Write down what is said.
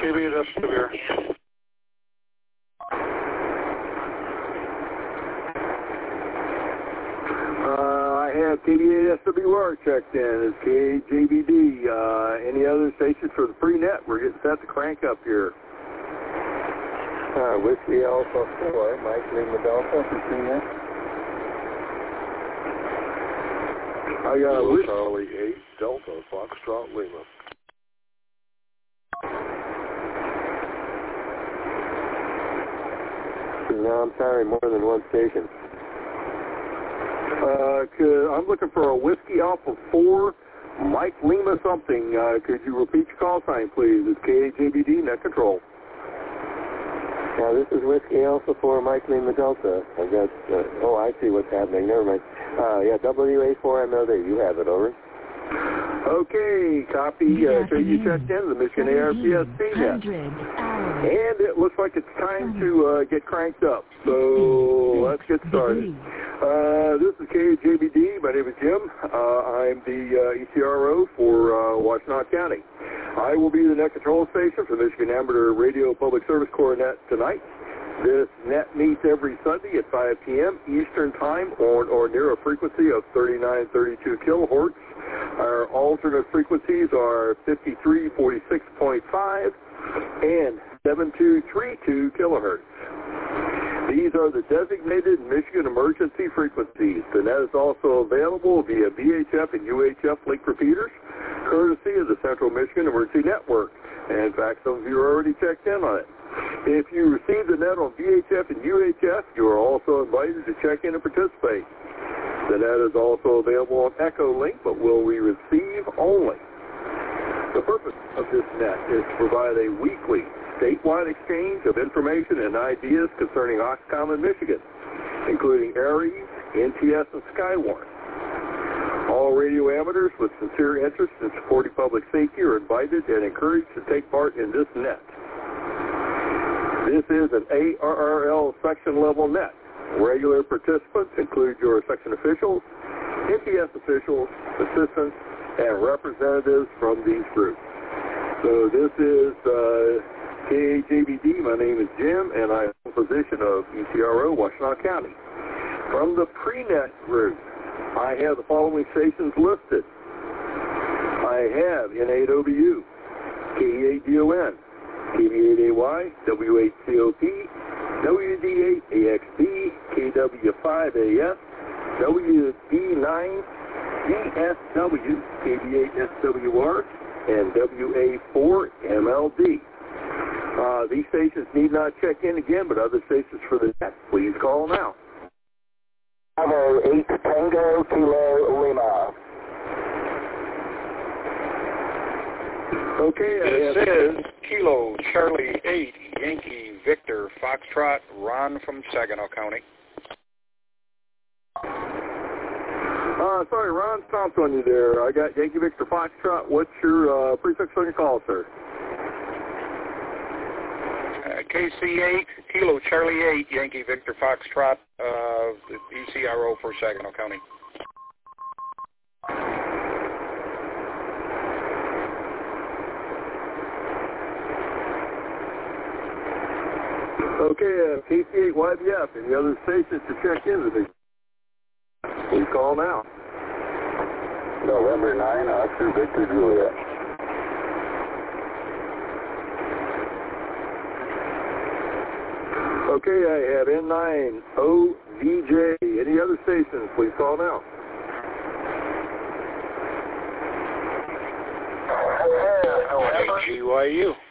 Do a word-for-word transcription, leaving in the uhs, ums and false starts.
T V S W. Uh, I have K B eight S W R checked in. It's K J B D. Uh, any other stations for the pre-net? We're getting set to crank up here. Uh, Whiskey Alpha four, Mike Lima Delta for pre-net. I got a Whiskey Charlie eight, Delta, Foxtrot, Lima. No, I'm sorry, more than one station. Uh, could, I'm looking for a Whiskey Alpha four, Mike Lima something. Uh, could you repeat your call sign, please? It's K J B D, net control. Now, this is Whiskey Alpha four, Mike Lima Delta. I've got, uh, oh, I see what's happening. Never mind. Uh, yeah, W A four M L D. You have it, over. Okay, copy. Uh, so you checked in the Michigan A R P S C net. And it looks like it's time to uh, get cranked up. So let's get started. Uh, this is K J B D. My name is Jim. Uh, I'm the uh, E C R O for uh, Washtenaw County. I will be the net control station for Michigan Amateur Radio Public Service Corps net tonight. This net meets every Sunday at five p m Eastern Time on or near a frequency of thirty-nine thirty-two kilohertz. Our alternate frequencies are fifty-three forty-six point five and seventy-two thirty-two kilohertz. These are the designated Michigan emergency frequencies. The net is also available via V H F and U H F link repeaters, courtesy of the Central Michigan Emergency Network. And in fact, some of you are already checked in on it. If you receive the net on V H F and U H F, you are also invited to check in and participate. The net is also available on Echo Link, but will we receive only. The purpose of this net is to provide a weekly statewide exchange of information and ideas concerning Oxcom in Michigan, including ARES, N T S, and Skywarn. All radio amateurs with sincere interest in supporting public safety are invited and encouraged to take part in this net. This is an A R R L section level net. Regular participants include your section officials, N T S officials, assistants, and representatives from these groups. So this is uh, K J B D. My name is Jim, and I'm in the position of E C R O, Washtenaw County. From the pre-net group, I have the following stations listed. I have N eight O B U, K E eight D O N, K B eight A Y, W eight C O P, W D eight A X B, K W five A S, W D nine D S W, K B eight S W R, and W A four M L D. Uh, these stations need not check in again, but other stations for the net, please call now. Bravo eight Tango Kilo Lima. Okay, This is Kilo Charlie eight, Yankee Victor Foxtrot, Ron from Saginaw County. Uh, sorry, Ron stomped on you there. I got Yankee Victor Foxtrot. What's your uh, prefix on your call, sir? Uh, K C eight, Kilo Charlie eight, Yankee Victor Foxtrot, uh, E C R O for Saginaw County. Okay, uh, K C eight Y B F. Any other stations to check in with me? Please call now. November nine, Oscar Victor Juliet. Okay, I have N nine O V J. Any other stations? Please call now. G Y U.